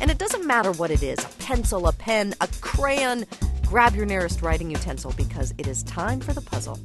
And it doesn't matter what it is, a pencil, a pen, a crayon. Grab your nearest writing utensil because it is time for the puzzle.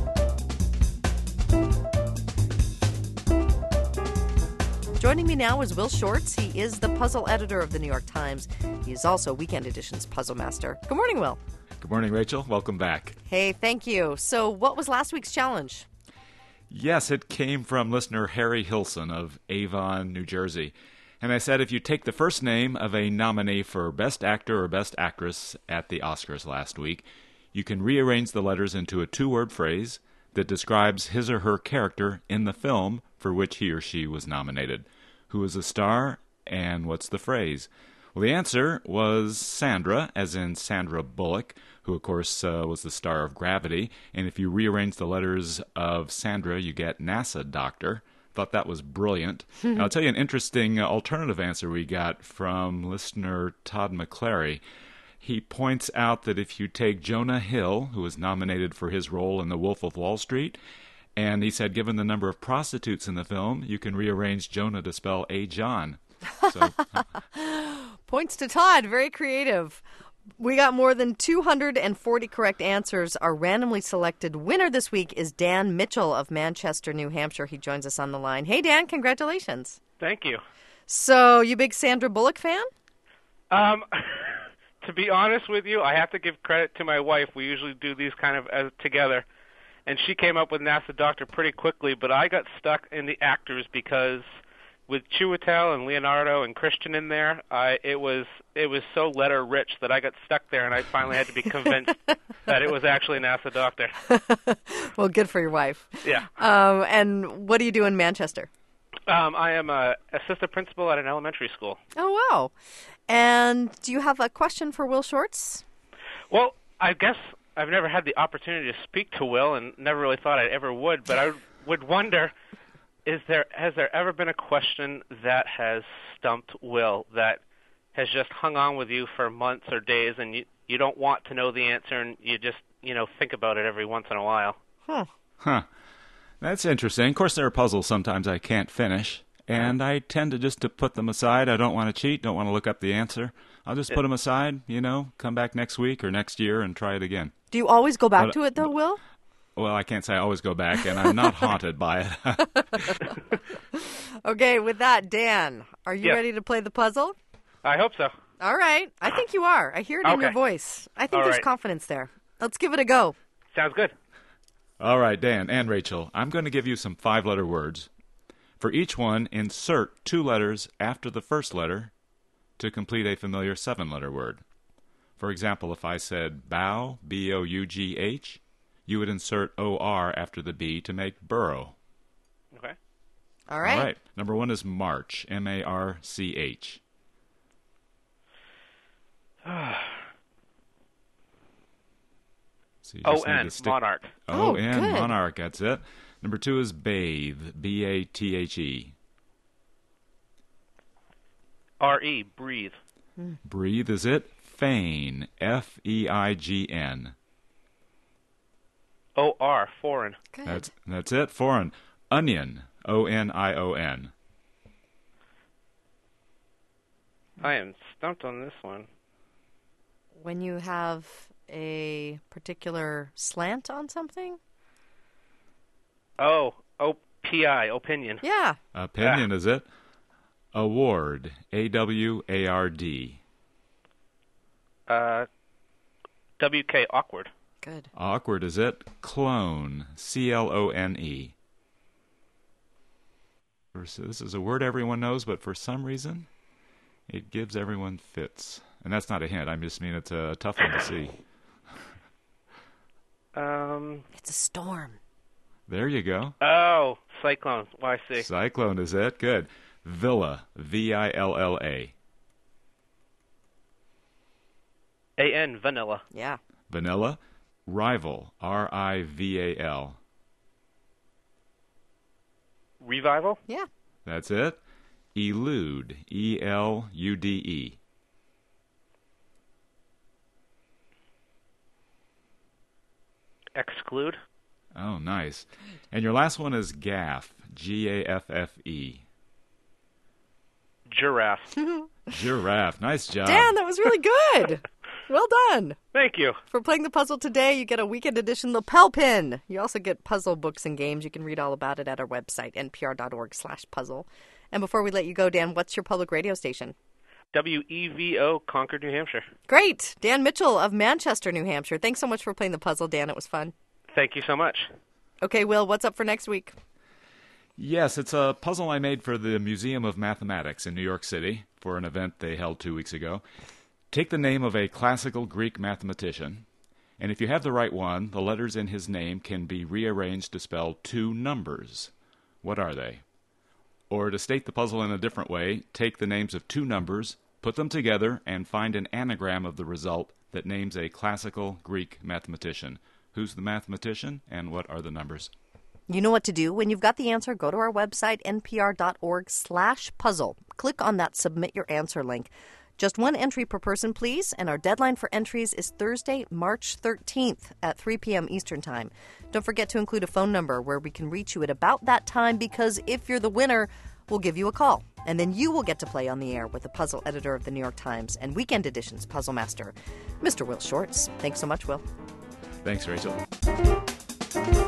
Joining me now is Will Shortz. He is the puzzle editor of the New York Times. He is also Weekend Edition's puzzle master. Good morning, Will. Good morning, Rachel. Welcome back. Hey, thank you. So what was last week's challenge? Yes, it came from listener Harry Hilson of Avon, New Jersey. And I said if you take the first name of a nominee for Best Actor or Best Actress at the Oscars last week, you can rearrange the letters into a two-word phrase that describes his or her character in the film for which he or she was nominated. Who is the star, and what's the phrase? Well, the answer was Sandra, as in Sandra Bullock, who, of course, was the star of Gravity. And if you rearrange the letters of Sandra, you get NASA Doctor. Thought that was brilliant. I'll tell you an interesting alternative answer we got from listener Todd McClary. He points out that if you take Jonah Hill, who was nominated for his role in The Wolf of Wall Street, and he said given the number of prostitutes in the film, you can rearrange Jonah to spell A-John. So, Points to Todd. Very creative. We got more than 240 correct answers. Our randomly selected winner this week is Dan Mitchell of Manchester, New Hampshire. He joins us on the line. Hey, Dan, congratulations. Thank you. So, you big Sandra Bullock fan? To be honest with you, I have to give credit to my wife. We usually do these kind of together. And she came up with NASA Doctor pretty quickly, but I got stuck in the actors because with Chiwetel and Leonardo and Christian in there, it was so letter rich that I got stuck there, and I finally had to be convinced that it was actually NASA Doctor. Well, good for your wife. Yeah. And what do you do in Manchester? I am a assistant principal at an elementary school. Oh, wow. And do you have a question for Will Shortz? Well, I guess I've never had the opportunity to speak to Will and never really thought I ever would, but I would wonder, has there ever been a question that has stumped Will that has just hung on with you for months or days and you don't want to know the answer and you just, think about it every once in a while? Huh. That's interesting. Of course, there are puzzles sometimes I can't finish, and I tend to put them aside. I don't want to cheat, don't want to look up the answer. I'll just put them aside, come back next week or next year and try it again. Do you always go back to it, though, Will? Well, I can't say I always go back, and I'm not haunted by it. Okay, with that, Dan, are you ready to play the puzzle? I hope so. All right. I think you are. I hear it in your voice. I think there's confidence there. Let's give it a go. Sounds good. All right, Dan and Rachel, I'm going to give you some 5-letter words. For each one, insert 2 letters after the first letter to complete a familiar 7-letter word. For example, if I said bow, B-O-U-G-H, you would insert O-R after the B to make burrow. Okay. All right. All right. Number 1 is March, M-A-R-C-H. So O-N, monarch. O-N, good. monarch, that's it. Number 2 is bathe, B-A-T-H-E. R-E, breathe. Breathe is it. Feign, F-E-I-G-N. O-R, foreign. Good. That's it. Foreign. Onion, O-N-I-O-N. I am stumped on this one. When you have a particular slant on something? Oh, O-P-I, opinion. Yeah. Opinion is it. Award, A-W-A-R-D. W-K, awkward. Good. Awkward is it. Clone, C-L-O-N-E. This is a word everyone knows, but for some reason, it gives everyone fits. And that's not a hint. I just mean it's a tough one to see. It's a storm. There you go. Oh, cyclone. Why, I see. Cyclone is it. Good. Villa, V-I-L-L-A. A-N, vanilla. Yeah. Vanilla. Rival, R-I-V-A-L. Revival? Yeah. That's it. Elude, E-L-U-D-E. Exclude? Oh, nice. And your last one is Gaffe, G-A-F-F-E. Giraffe. Giraffe. Nice job. Dan, that was really good. Well done. Thank you. For playing the puzzle today, you get a weekend edition lapel pin. You also get puzzle books and games. You can read all about it at our website, npr.org/puzzle. And before we let you go, Dan, what's your public radio station? WEVO, Concord, New Hampshire. Great. Dan Mitchell of Manchester, New Hampshire. Thanks so much for playing the puzzle, Dan. It was fun. Thank you so much. Okay, Will, what's up for next week? Yes, it's a puzzle I made for the Museum of Mathematics in New York City for an event they held 2 weeks ago. Take the name of a classical Greek mathematician, and if you have the right one, the letters in his name can be rearranged to spell two numbers. What are they? Or to state the puzzle in a different way, take the names of two numbers, put them together, and find an anagram of the result that names a classical Greek mathematician. Who's the mathematician, and what are the numbers? You know what to do. When you've got the answer, go to our website, npr.org/puzzle. Click on that Submit Your Answer link. Just one entry per person, please, and our deadline for entries is Thursday, March 13th at 3 p.m. Eastern Time. Don't forget to include a phone number where we can reach you at about that time, because if you're the winner, we'll give you a call. And then you will get to play on the air with the puzzle editor of the New York Times and Weekend Edition's puzzle master, Mr. Will Shortz. Thanks so much, Will. Thanks, Rachel.